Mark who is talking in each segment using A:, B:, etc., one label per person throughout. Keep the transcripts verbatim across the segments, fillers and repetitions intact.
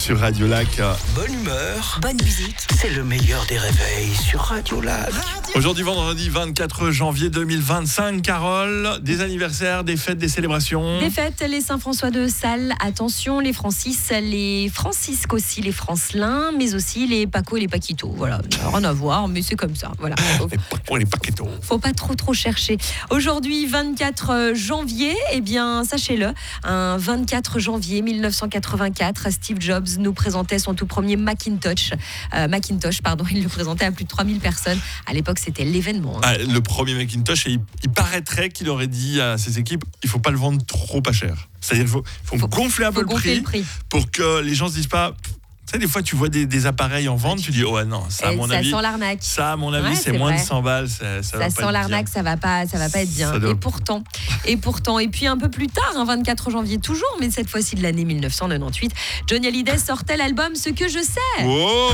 A: Sur Radio Lac.
B: Bonne humeur, bonne musique, c'est le meilleur des réveils sur Radio Lac.
A: Aujourd'hui, vendredi vingt-quatre janvier deux mille vingt-cinq, Carole, des anniversaires, des fêtes, des célébrations.
C: Des fêtes, les Saint-François de Sales, attention, les Francis, les Francisques aussi, les Francelins, mais aussi les Paco et les Paquito. Voilà, rien à voir, mais c'est comme ça. Voilà.
A: Les Paco et les Paquito.
C: Faut pas trop trop chercher. Aujourd'hui, vingt-quatre janvier, eh bien, sachez-le, un vingt-quatre janvier mille neuf cent quatre-vingt-quatre, Steve Jobs nous présentait son tout premier Macintosh. Euh, Macintosh, pardon, il le présentait à plus de trois mille personnes. À l'époque, c'était l'événement. Hein.
A: Ah, le premier Macintosh, et il, il paraîtrait qu'il aurait dit à ses équipes, il faut pas le vendre trop pas cher. C'est-à-dire qu'il faut, faut, faut gonfler un peu le prix,
C: le prix
A: pour que les gens se disent pas. Tu sais, des fois, tu vois des, des appareils en vente, tu dis, oh non, ça, à mon
C: ça
A: avis.
C: sent l'arnaque.
A: Ça, à mon avis,
C: Ouais,
A: c'est,
C: c'est
A: moins
C: vrai.
A: de cent balles. Ça, ça,
C: Ça
A: va
C: sent
A: pas être
C: l'arnaque,
A: bien.
C: ça va pas, ça va pas être bien.
A: Doit...
C: Et pourtant, et pourtant, et puis un peu plus tard, un vingt-quatre janvier toujours, mais cette fois-ci de l'année mille neuf cent quatre-vingt-dix-huit, Johnny Hallyday sortait l'album Ce que je sais.
A: Oh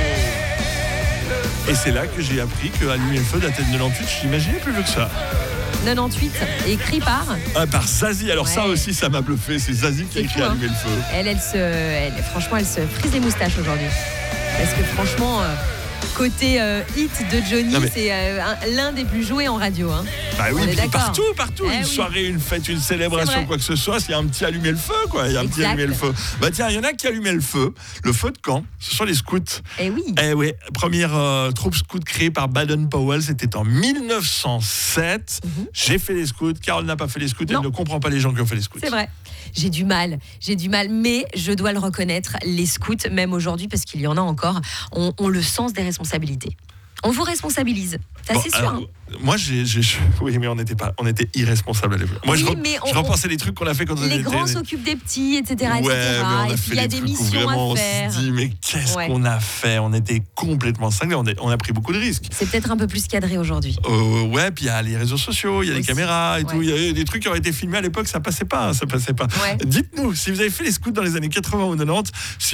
A: Et c'est là que j'ai appris que Allumer le feu datait de quatre-vingt-dix-huit. Je n'imaginais plus vieux que ça.
C: quatre-vingt-dix-huit, écrit par.
A: Ah, par Zazie. Alors
C: Ouais.
A: ça aussi, ça m'a bluffé. C'est Zazie qui a
C: C'est
A: écrit
C: fou, hein.
A: Allumer le feu.
C: Elle, elle se, elle, franchement, elle se frise les moustaches aujourd'hui. Parce que franchement, euh, côté euh, hit de Johnny,
A: Non, mais-
C: c'est euh, un- l'un des plus joués en radio. Hein.
A: Bah oui,
C: On est
A: puis
C: d'accord.
A: partout, partout.
C: Eh
A: une
C: oui.
A: soirée, une fête, une
C: C'est
A: célébration,
C: vrai.
A: quoi que ce soit, s'il y a un petit allumer le feu, quoi. Il y a un petit
C: Exact.
A: allumer le feu. Bah tiens, il y en a qui allumaient le feu. Le feu de camp, ce sont les scouts.
C: Eh oui.
A: Eh oui, première euh, troupe scout créée par Baden-Powell, c'était en mille neuf cent sept.
C: Mhm.
A: J'ai fait les scouts, Carole n'a pas fait les scouts,
C: Non.
A: elle ne comprend pas les gens qui ont fait les scouts.
C: C'est vrai. J'ai du mal, j'ai du mal, mais je dois le reconnaître, les scouts, même aujourd'hui, parce qu'il y en a encore, ont, ont le sens des responsabilités. On vous responsabilise, ça
A: Bon,
C: c'est sûr.
A: alors,
C: hein.
A: Moi, j'ai, j'ai, oui, mais on n'était pas, on était irresponsables à l'époque. Moi,
C: Oui,
A: je, re-
C: mais on-
A: je repensais les trucs qu'on a fait quand on
C: Les
A: était.
C: grands s'occupent des petits, et cetera.
A: Ouais,
C: et cetera.
A: mais on a
C: Et puis
A: fait
C: il y a
A: des
C: des
A: trucs où
C: missions
A: vraiment
C: à faire.
A: on se dit, mais qu'est-ce
C: Ouais.
A: qu'on a fait? On était complètement cinglés, on a, on a pris beaucoup de risques.
C: C'est peut-être un peu plus cadré aujourd'hui.
A: Euh, ouais, puis il y a les réseaux sociaux, il y a les
C: Aussi.
A: caméras et
C: Ouais.
A: tout. Il y a des trucs qui auraient été filmés à l'époque, ça passait pas, ça passait pas.
C: Ouais.
A: Dites-nous si vous avez fait les scouts dans les années quatre-vingts ou quatre-vingt-dix.